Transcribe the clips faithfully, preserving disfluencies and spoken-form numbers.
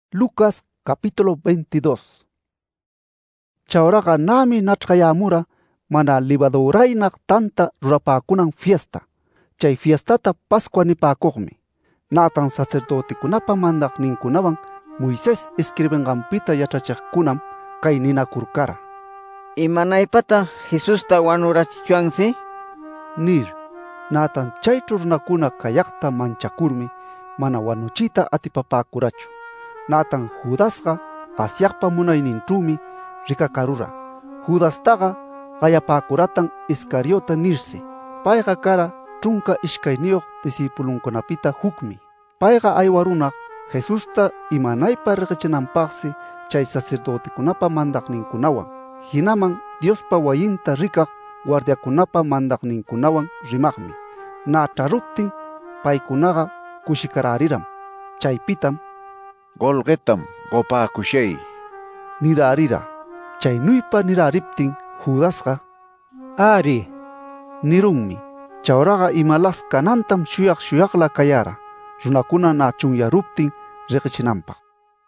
Lucas capítulo veintidós. Chawraqa nami nachqayamura mana libaduraynak tanta rurapakunan fiesta. Chay fiestata Pascua nipakuqmi. Natan sacerdotekunapa mandaqninkunawan Moisés escribenqanpita yachachiqkunam kay ninakurkara. ¿Imanaypataq Jesusta wanurachichuansi? Nir. Natan chaychu runakuna kayaqta manchakurmi mana wanuchita atipapakurachu. Natan Judasqa Asyaqpa munayninćhumi rikakarura. Judastaqa qayapakuratan Iscariota nirsi. Payqa kara trunka ishkayniyuq disipulunkunapita hukmi. Payqa aywarunaq Jesusta imanaypa riqichinanpaqsi chay sacerdotekunapa mandaqninkunawan, hinaman Diospa wayinta rikaq guardiakunapa mandaqninkunawan rimaqmi. Na charuptin paykunaqa kushikarariram. Chaypitam Golgetam qopakushay nirarira. Chaynuypa nirariptin Judasqa Ari nirunmi. Chawraqa imalas kanantam shuyaq shuyaqla kayara, runakuna na chunyaruptin riqichinanpaq.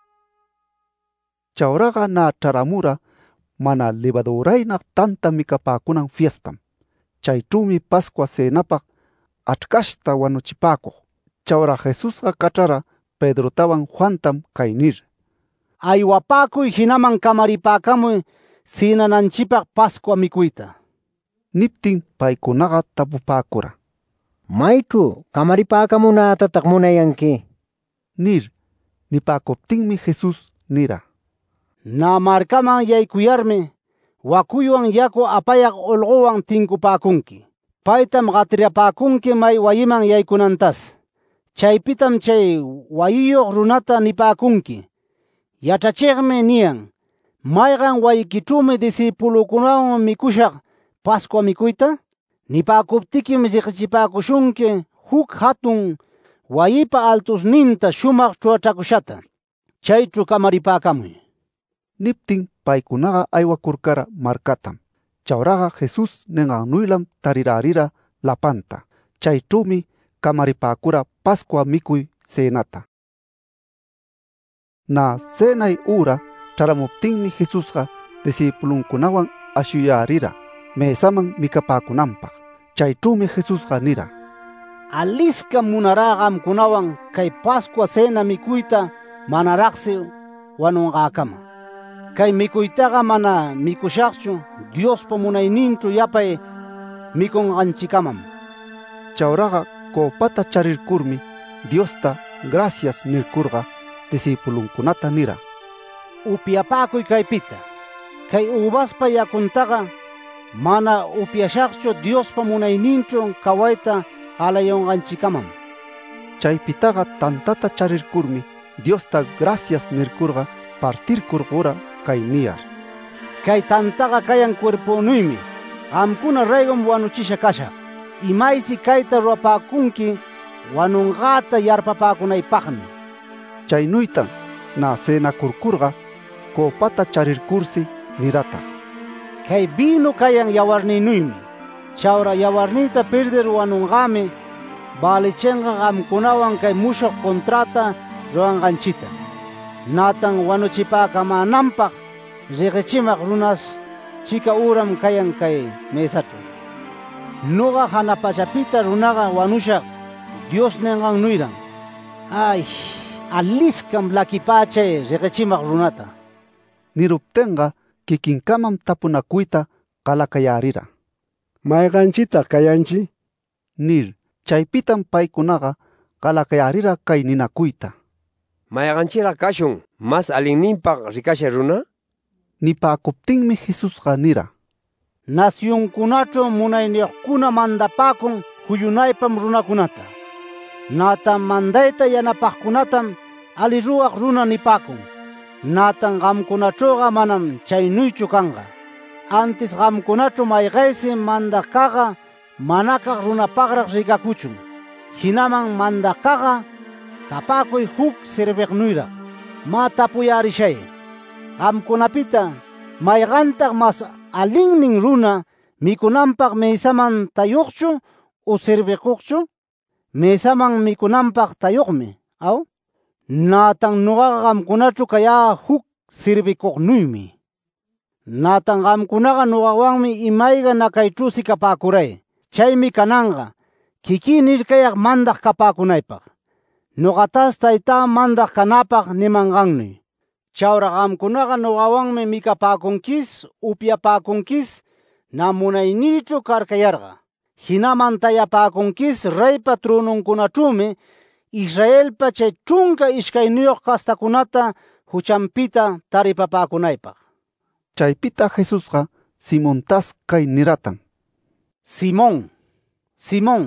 Chawraqa na charamura mana levaduraynak tanta mikapakunan fiestam. Chayćhumi Pascua cenapaq achkashta wanuchipakuq. Chawra Jesusqa kachara Pedrotawan Juantam kay nir: aywapakuy hinaman kamaripakamuy sinananchipaq Pascua mikuyta. Niptin paykunaqa tapupakura: Maychu kamaripakamunatataq munayanki? Nir. Nipakuptinmi Jesus nira: Na markaman yaykuyarmi wakuywan yaku apayaq olqowan tinkupakunki. Paytam qatiryapakunki may wayiman yaykunantas. Chaypitam chay wayiyuq runata nipakunki: yachachiqmi niyan, mayqan wayikićhumi disipulukunawan mikushaq Pascua mikuyta? Nipakuptikim riqichipakushunki huk hatun wayipa altusninta shumaq ch'uachakushata. Chaychu kamaripakamuy. Niptin paykunaqa aywakurkara markatam. Chawraqa Jesus ninqannuylam tarirarira lapanta. Chayćhumi kamaripakura Pascua mikuy cenata. Na cenay ura charamuptinmi Jesusqa disipulunkunawan ashuyarira mesaman mikapakunanpaq. Chayćhumi Jesusqa nira: Alisca munará qamkunawan kay Pascua cena mikuyta manaraqsi wanunqakama. Kay mikuytaqa mana mikushaqchu Diospa munayninćhu yapay mikunqanchikamam. Chawraqa copata charirkurmi Diosta gracias nirkurqa disipulunkunata nira: upyapakuy kaypita. Kay uvaspa yakuntaqa mana upyashaqchu Diospa munayninćhu kawayta qalayunqanchikamam. Chaypitaqa tantata charirkurmi Diosta gracias nirkurqa partirkurqura kay niyar: kay tantaqa kayan cuerpunuymi. Qamkuna raygum wanuchisha kashaq. Imaysi kayta ruwapakunki wanunqata yarpapakunaypaqmi. Chaynuytan na cenakurkurqa copata charirkursi nirataq: kay vino kayan yawarninuymi. Chawra yawarniyta perder wanunqami balichenqa qamkunawan kay mushuq kontrata ruwanqanchita. Natan wanuchipakamanampaq riqichimaq runas chika uram kayan kay mesaćhu. Nuqa hana pachapita runaqa wanushaq Dios ninqannuyran. Ay, aliscam lakipachay riqichimaq runata. Niruptinqa kikinkamam tapunakuyta qalakayarira: mayqanchitaq kayanchi? Nir. Chaypitam paykunaqa qalakayarira kay ninakuyta: mayqanchiraq kashun mas allinninpaq rikasha runa? Nipakuptinmi Jesusqa nira: nasyunkunaćhu munayniyuqkuna mandapakun huyunaypam runakunata. Natan mandayta yanapaqkunatam ali ruwaq runa nipakun. Natan qamkunaćhuqa manam chaynuychu kanqa. Antis qamkunaćhu mayqaysi mandaqkaqa manakaq runapaqraq rikakuchun. Hinaman mandaqkaqa kapakuy huk sirbiqnuyraq. Ma tapuyarishay, qamkunapita mayqantaq mas allinnin runa mikunanpaq mesaman tayuqchu o sirbiquqchu? Mesaman mikunanpaq tayuqmi, aw? Natan nuqaqa qamkunachu kaya huk sirvikuqnuymi. Natan qamkunaqa nuqawanmi imayqa nakaych'usi kapakuray. Chaymi kananqa kiki nirkayaq mandaq kapakunaypaq. Nuqatas taytá mandaq kanapaq nimanqannuy. Chawra qamkunaqa nuqawanmi mikapakunkis, upyapakunkis, na munayniychu karkayarqa. Hinaman tayapakunkis reypa trununkunachumi Israelpa chay chunka ishkayniyuq kastakunata huchanpita taripapakunaypaq. Chaypita Jesusqa Simontas kay niratan: Simón, Simón,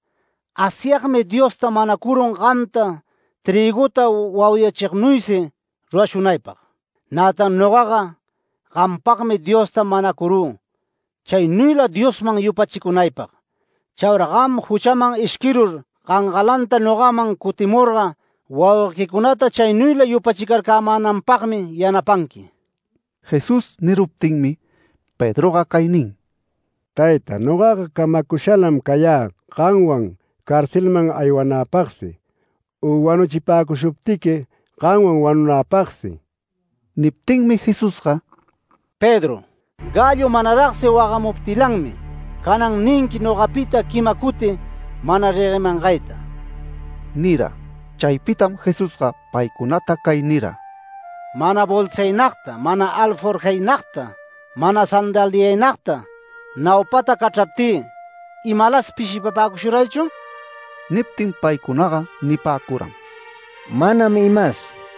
Asyaqmi Diosta manakurun qamta triguta wawyachiqnuysi rurashunaypaq. Natan nuqaqa qampaqmi Diosta manakuru, chaynuyla Diosman yupachikunaypaq. Chawra qam huchaman ishkirur qanqalanta nuqaman kutimurqa wawqikunata chaynuyla yupachikarkamananpaqmi yanapanki. Jesus niruptinmi Pedroqa kay nin: Tayta, nuqaqa kamakushalam kayá qanwan karcelman aywanapaqsi, u wanuchipakushuptiki qanwan wanunapaqsi. Niptinmi Jesusqa: Pedro, gallo manaraqsi waqamuptilanmi kanan ninki nuqapita quima kuti mana riqimanqayta. Nira. Chaypitam Jesusqa paykunata kay nira: Mana bolsaynaqta, mana alforjaynaqta, mana sandaliaynaqta nawpata kachaptí, imalas pishipapakushuraychu? Niptin paykunaqa nipakuran: Manam imas.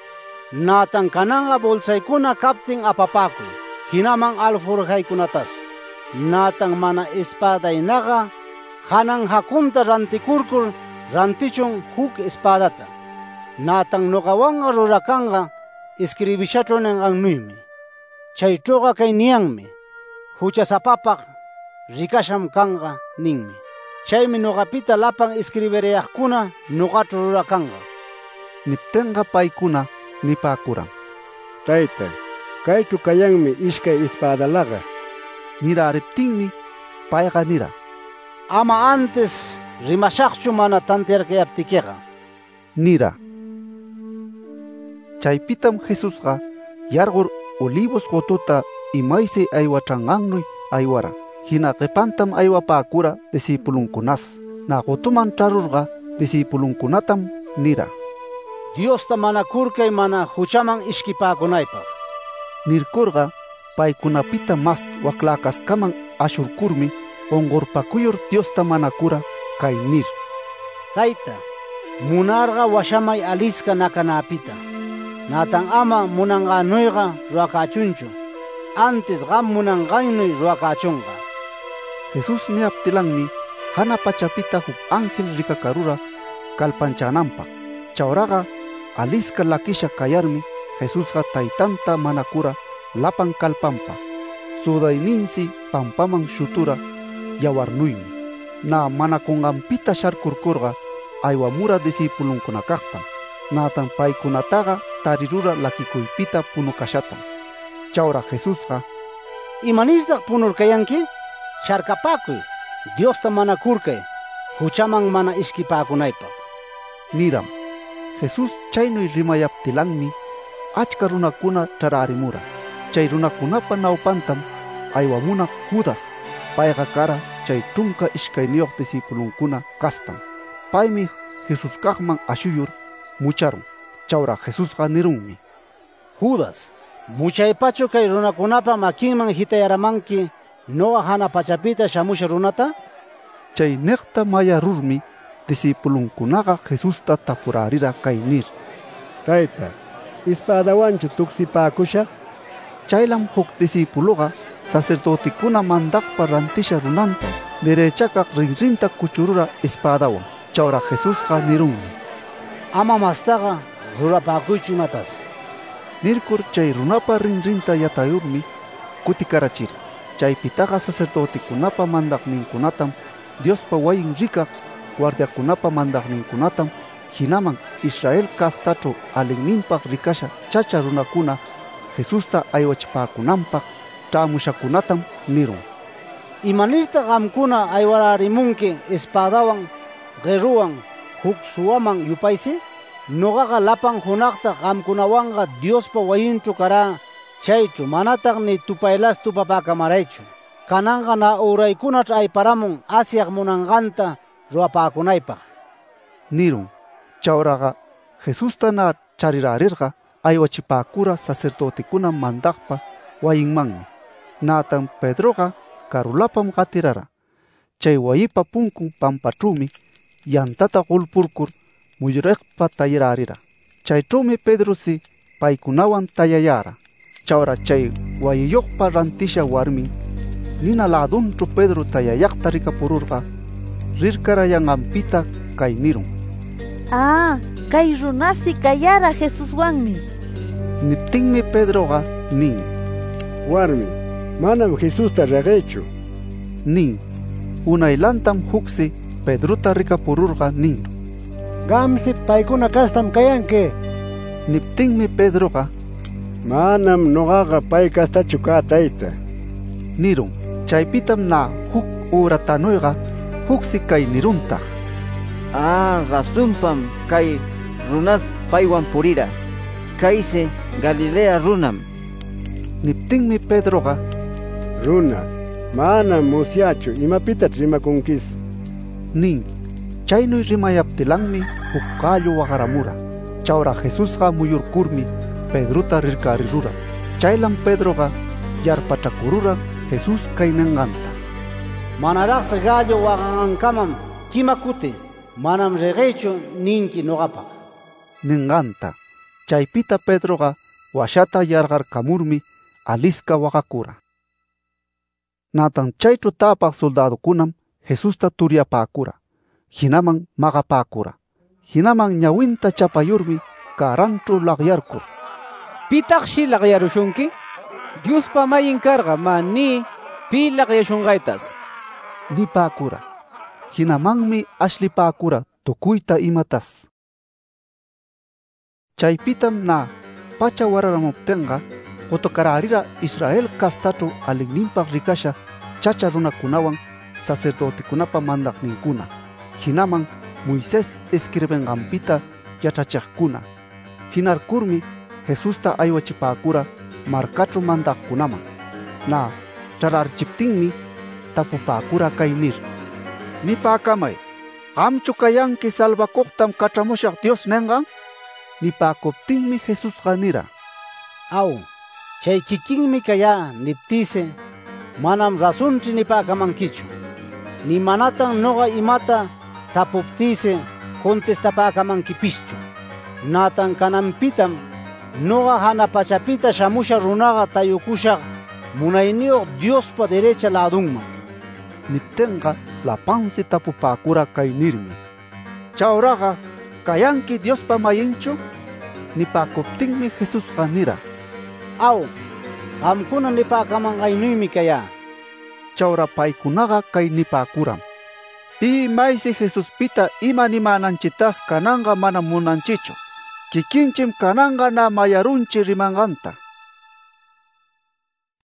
Natan kananqa bolsaykuna kaptin apapakuy, hinaman alforjaykunatas. Natan mana espadaynaqa hanan hakunta rantikurkur rantichun huk espadata. Natan nuqawanqa rurakanqa escribishachru ninqannuymi. Chaychuqa kay niyanmi: huchasapapaq rikasham kanqa ninmi. Chaymi nuqapita lapan escribirayaqkuna nuqachru rurakanqa. Niptinqa paykuna nipakuran: Tayta, kaychu kayanmi ishkay espadalaqa. Nirariptinmi payqa nira: Ama antes rimashaqchu mana tantiarkayaptikiqa. Nira. Chaypitam Jesusqa yarqur Olivos qotuta imaysi aywachanqannuy aywara. Hina qipantam aywapaakura disipulunkunas. Na qotuman charurqa disipulunkunatam nira: Diosta manakurkay mana huchaman ishkipakunaypaq. Nirkurqa paykunapita mas waklakaskaman ashurkurmi qonqorpakuyur Diosta manakura kay nir: Tayta, munarqa washamay alisqa nakanapita. Natan ama munanqanuyqa rurakachunchu. Antes qam munanqaynuy rurakachunqa. Jesus niyaptilanmi hana pachapita huk ángel rikakarura kalpanchananpaq. Chawraqa alisqa lakisha kayarmi Jesusqa taytanta manakura lapan kalpanpa. Sudayninsi pampaman shutura yawarnuymi. Na manakunqanpita sharkurkurqa aywamura disipulunkunakaqtam. Natan paykunataqa tarirura lakikuypita punukashatan. Chawra Jesusqa: Imanistaq punurkayanki? Sharkapakuy, Diosta manakurkay, huchaman mana ishkipakunaypaq. Niram. Jesus chaynuy rimayaptilanmi achka runakuna chararimura. Chay runakunapa nawpantam aywamunaq Judas. Payqa kara chay trunka ishkayniyuq disipulunkuna kastan. Paymi Jesuskaqman ashuyur mucharun. Chawra Jesusqa nirunmi: Judas, muchaypachu kay runakunapa makinman hitayaramanki noqa hana pachapita shamusha runata? Chay niqta mayarurmi disipulunkunaqa Jesusta tapurarira kay nir: Tayta, espadawanchu tuksipakushaq? Chaylam huk disipuluqa sacerdotikuna mandaqpa rantisha runanta derechakaq rinrinta kuchurura espadawan. Chawra Jesusqa nirunmi: Ama mastaqa rurapakuychu imatas. Nirkur chay runapa rinrinta yatayurmi kutikarachira. Chaypitaqa sacerdotikunapa mandaqninkunatam, Diospa wayin rikaq guardiakunapa mandaqninkunatam, hinaman Israel kastachu alinninpaq rikasha chacha runakuna Jesusta aywachipakunanpaq ch'amushakunatam nirun: Imanirta qamkuna aywaraarimunki espadawan, guerruwan, huk suwaman yupaysi? noqaqa lapan hunaqta qamkunawanqa Diospa wayinchu kará chaychu manataq ni tupaylas tupapäkamaraychu. Kananqa na uraykunach ayparamun Asyaq munanqanta ruwapäkunaypaq. Nirun. Chawraqa Jesusta na charirärirqa aywachipäkura sacerdotekuna mandaqpa wayinmanmi. Natan Pedroqa karulapam qatirara. Chay wayipa punkun pampachumi yantata qulpurkur muyuriqpa tayararira. Chaychumi Pedrosi paykunawan tayayara. Chawra chay wayiyuqpa rantisha warmin nina ladunchu Pedro tayayaqta rikapururqa rirkarayanqanpita kay nirun. Ah, kay runasi kayara Jesuswanmi. Niptinmi Pedroqa nin: Warmi, manam Jesusta reqechu. Nin. Unaylantam huqsi Pedrota rikapururqa nin: Qamsi paykuna kastam kayanki. Niptinmi Pedroqa: Manam noqaqa pay kastachu kaa tayta. Nirun. Chaypitam na huk uratanuyqa huqsi kay niruntaq: Ah, rasunpam kay runas paywan purira. Kayse Galilea runam. Niptinmi Pedroqa: Runa, manam musyachu imapitach rimakunkis. Nin. Chaynuy rimayaptilanmi huk qallu waqaramura. Chawra Jesusqa muyurkurmi Pedrota rirkarirura. Chaylan Pedroqa yarpachakurura Jesus kay ninqanta: Manaraqsi gallo waqanqankamam kima kuti manam reqechu ninki noqapaq. Ninqanta. Chaypita Pedroqa washata yarqarkamurmi alisca waqakura. Natan chaychu tapaq soldadukunam Jesusta turiapäkura. Hinaman maqapäkura. Hinaman ñawinta chapayurmi karanchu laqyarkur: Pitaqshi laqyarushunki? Diospa mayin karqa mani pi laqyashunqaytas. Nipäkura. Hinamanmi ashlipäkura tukuyta imatas. Chaypitam na pacha wararamuptinqa qotokararira Israel kastachu aligninpaq rikasha chacha runakunawan sacerdotekunapa mandaqninkuna. Hinaman Moisés escribenqanpita yachachiqkuna. Hinarkurmi Jesusta aywachipäkura markachu mandaqkunaman. Na chararchiptinmi tapupäkura kay nir: Nipäkamay, ¿qamchu kayanki salvakuqtam kach'amushaq Dios ninqan? Nipäkuptinmi Jesusqa nira: Aw, chay kikinmi kaya niptise manam rasunchi nipäkamankichu. Ni manatan noqa imata tapuptise contestapäkamankipischu. Natan kananpitam noqa hana pachapita shamusha runaqa tayukushaq munayniyuq Diospa derecha ladunman. Niptinqa lapansi tapupäkura kay nirmi: Chawraqa kayanki Diospa mayinchu? Nipäkuptinmi Jesusqa nira: Aw, qamkuna nipäkamanqaynuymi kaya. Chawra paykunaqa kay nipäkuram: Pi maysi Jesuspita ima nimananchitas kananqa manam munanchichu. Kikinchim kananqa na mayarunchi rimanqanta.